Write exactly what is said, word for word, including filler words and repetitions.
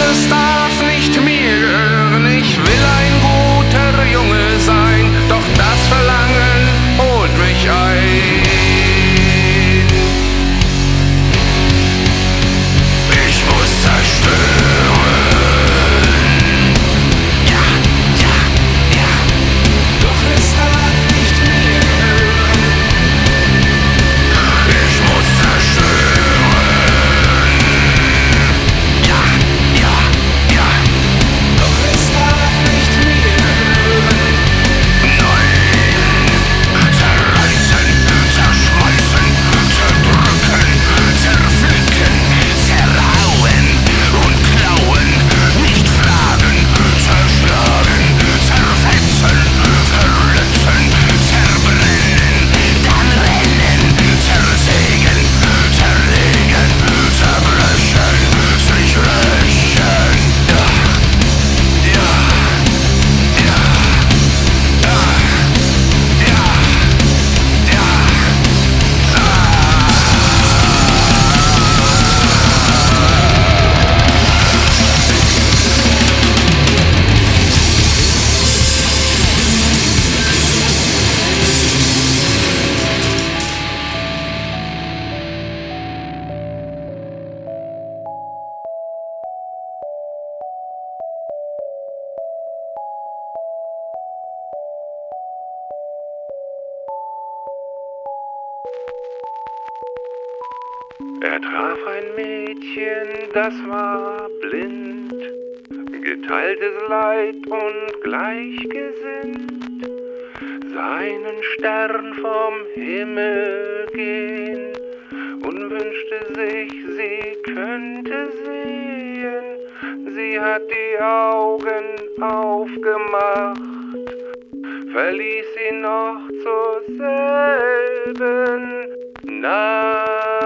es darf nicht mir gehören. Ich will ein guter Junge sein, doch das Verlangen holt mich ein. Ich muss zerstören. Ja, ja, ja. Doch es darf nicht mir gehören. Ich muss zerstören. Ja, ja, ja. Doch es darf nicht mir gehören. Nein. Zerreißen, zerschmeißen, zerdrücken, zerflicken, zerhauen und klauen. Nicht fragen, zerschlagen, zerfetzen, verletzen, zerbrennen, dann rennen, zersägen, zerlegen, zerbrechen, sich rächen. Ja, ja, ja, ja, ja, ja. Er traf ein Mädchen, das war blind, geteiltes Leid und gleichgesinnt, seinen Stern vom Himmel gehen und wünschte sich, sie könnte sehen. Sie hat die Augen aufgemacht, verließ ihn noch zur selben Nacht.